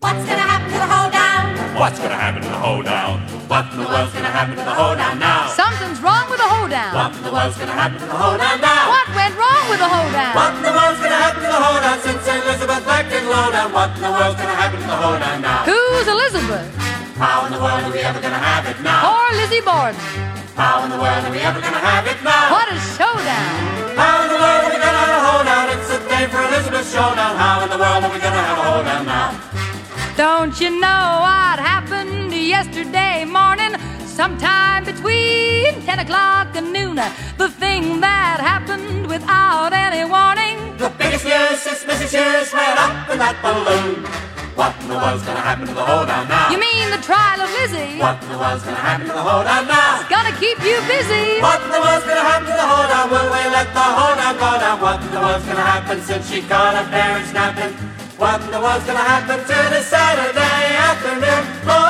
What's gonna happen to the hoedown? What's gonna happen to the hoedown? What in the world's gonna happen to the hoedown now? Something's wrong with the hoedown. What in the world's gonna happen to the hoedown now? What went wrong with the hoedown? What in the world's gonna happen to the hoedown since Elizabeth back in Lowdown? What in the world's gonna happen to the hoedown now? Who's Elizabeth? How in the world are we ever gonna have it now? Or Lizzie Borden? How in the world are we ever gonna have it now? What a showdown! How in the world are we gonna have a hoedown? It's a day for Elizabeth's showdown. How in the world are we gonna have a hoedown now? Don't you know what happened yesterday morning? Sometime between 10 o'clock and noon. The thing that happened without any warning. The biggest news since Mrs. Shears went up in that balloon. What in the world's gonna happen to the hoedown now? You mean the trial of Lizzie? What in the world's gonna happen to the hoedown now? It's gonna keep you busy. What in the world's gonna happen to the hoedown? Will we let the hoedown go down? What in the world's gonna happen since she caught her parents napping? What in the world's gonna happen to this Saturday afternoon?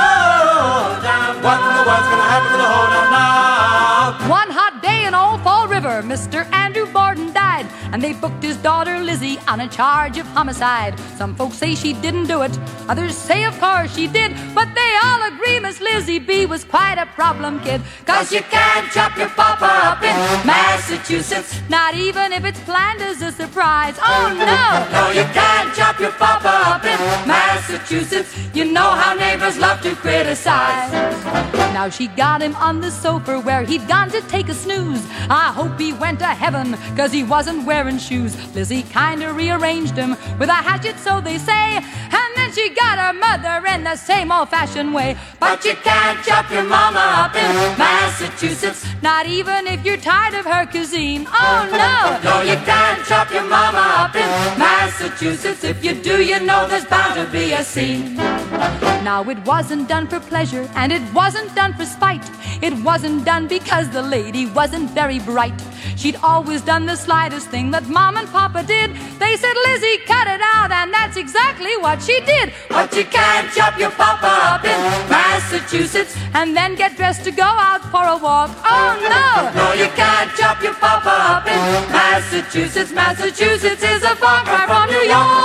Hoedown. What in the world's gonna happen to the hoedown now? One hot day in Old Fall River, Mr. Andrew Borden died, and they booked his daughter Lizzie on a charge of homicide. Some folks say she didn't do it, others say of course she did, but they all agree Miss Lizzie B was quite a problem kid. 'Cause you can't chop your papa up in Massachusetts, not even if it's planned as a surprise. Oh no! No, you can't chop your papa up in Massachusetts, you know how neighbors love to criticize. Now she got him on the sofa where he'd gone to take a snooze. I hope he went to heaven, 'cause he wasn't wearing shoes. Lizzie kinda rearranged him with a hatchet, so they say, and then she got her mother in the same old-fashioned way. But you can't chop your mama up in Massachusetts, not even if you're tired of her cuisine. Oh no! No, you can't chop your mama up in Massachusetts. If you do, you know there's bound to be a scene. Now it wasn't done for pleasure, and it wasn't done for spite. It wasn't done because the lady wasn't very bright. She'd always done the slightest thing that Mom and Papa did. They said, Lizzie, cut it out, and that's exactly what she did. But you can't chop your papa up in Massachusetts and then get dressed to go out for a walk. Oh no! No, you can't chop your papa up in Massachusetts, Massachusetts is a far cry from New York.